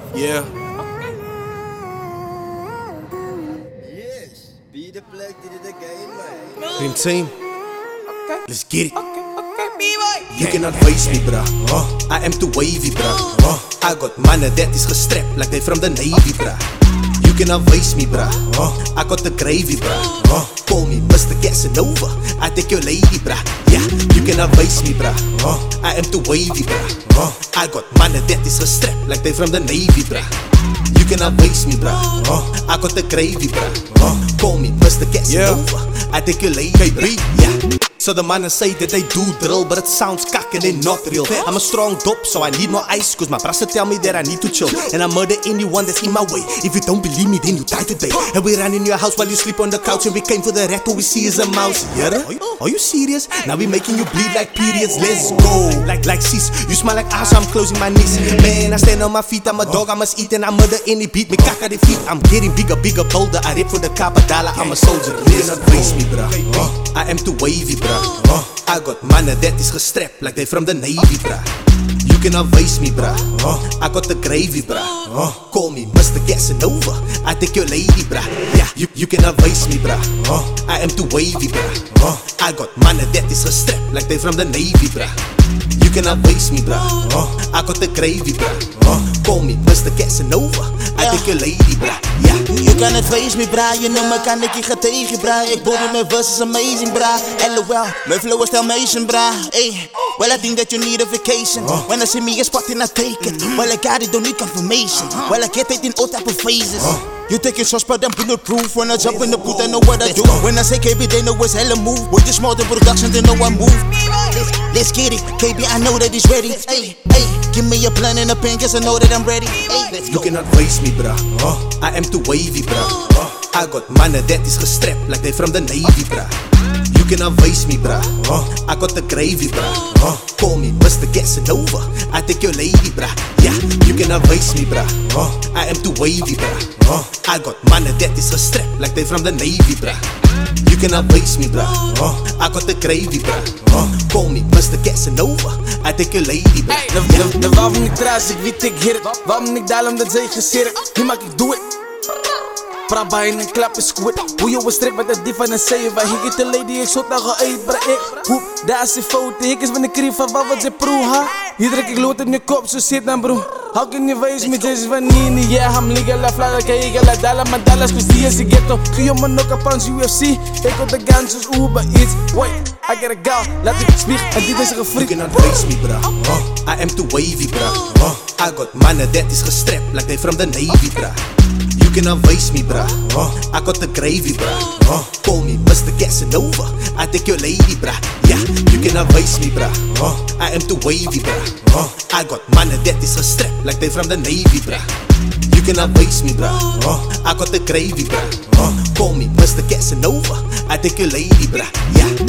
Yeah. Yes, be the plek die dit again, man. Dream team. Let's get it. You cannot waste me, bruh. I am too wavy, bruh. I got mannen that is gestrapt like they from the Navy, bruh. You cannot waste me, bruh. I got the gravy, bruh. Call me Mr. Casanova, I take your lady, bruh. Yeah, you cannot waste me, bruh. I am too wavy, bruh. I got mannen that is gestrapt like they from the Navy, bruh. You cannot waste me, bruh. I got the gravy, bruh. Call me Mr. Casanova, I take your lady, KB. Yeah. So the mannen say that they do drill, but it sounds cock and they not real. I'm a strong dope, so I need no ice, cause my brother tell me that I need to chill. And I murder anyone that's in my way. If you don't believe me, then you die today. And we run in your house while you sleep on the couch, and we came for the rat, all we see is a mouse. Yeah? Are you serious? Now we making you bleed like periods, let's go. Like sis, you smell like ass, I'm closing my knees. Man, I stand on my feet, I'm a dog, I must eat, and I murder any beat. Me cock at the feet, I'm getting bigger, bolder. I rip for the Kapadala, I'm a soldier. You cannot face me, bruh. I am too wavy, bruh. I got mannen that is gestrapt like they from the Navy, bruh. You cannot waste me, bruh. I got the gravy, bruh. Call me Mr. Casanova, I take your lady, bruh. Yeah, you cannot waste me, bruh. I am too wavy, bruh. I got mannen that is gestrapt like they from the Navy, bruh. You cannot waste me, bruh. I got the gravy, bruh. Call me Mr. Casanova, I take your lady, bruh. Yeah. You cannot face me, bruh. You know me kan ik je tegen, bruh. Ik body mijn verse is amazing, bruh. LOL, mijn flow is Dalmatian, bruh. Hey, well I think that you need a vacation. When I see me a spot and I take it. Well I got it, don't need confirmation. Well I get it in all type of phases. You take your shots, but I'm bulletproof. When I jump in the booth, I know what I do. When I say KB, they know it's hella move. Boy, you small the production, they know I move. Let's get it, KB, I know that he's ready. Hey, give me a plan and a pen, cause I know that I'm ready. You cannot waste me, bruh. I am too wavy, bruh. I got mannen that is gestrapt like they from the Navy, bruh. You cannot waste me, bruh. I got the gravy, bruh. Call me Mr. Casanova, I take your lady, bruh. Yeah, you cannot waste me, bruh. I am too wavy, bruh. I got mannen that is gestrapt like they from the Navy, bruh. You cannot waste me, bruh. I got the gravy, bruh. Call me Mr. Casanova, I take your lady, bruh. De waarom ik draai, ik weet ik hit it. Waarom ik daal omdat zij gezirkt. Hier maak ik doe it. Prabba in een klap is goed. Hoe je was strip met de dief van een zeven. Hier get de lady, ik zot naar geëet, bra ik. Hoep, daar is die foto. Ik is van de krief van wat ze proe, ha. Hier druk ik lood in je kop, zo zit dan bro. How can you face me, this is van Nini. Yeah, I'm legal, la fly, like I got la dollar, my dollars, cause die is the ghetto. Gun je me nog op aan UFC. Ik had de guns, dus Uber Eats. Wait, I gotta go, laat ik spieg, en dit is een gefreak. You cannot face me, bruh. I am too wavy, bruh. I got mannen that is gestrapt like they from the Navy, bruh. You cannot waste me, bruh. I got the gravy, bruh. Call me Mr. Casanova, I take your lady, bruh. Yeah, you cannot waste me, bruh. I am too wavy, bruh. I got mannen that is gestrapt like they from the Navy, bruh. You cannot waste me, bruh. I got the gravy, bruh. Call me Mr. Casanova, I take your lady, bruh. Yeah.